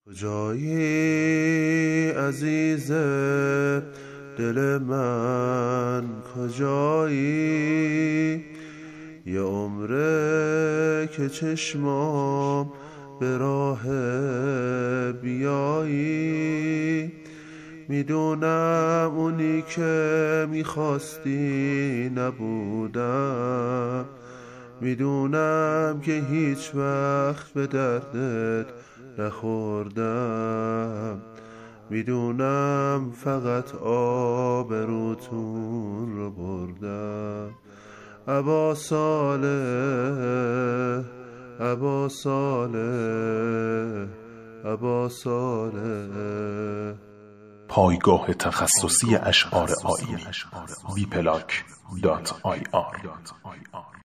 کجایی عزیز دل من، کجایی؟ یه عمره که چشمام به راه بیایی. میدونم اونی که میخواستی نبودم، میدونم که هیچ وقت به دردت نخوردم، میدونم فقط آبروتون رو بردم. ابا صالح، ابا صالح، ابا صالح. پایگاه تخصصی اشعار آیینی. bplank.ir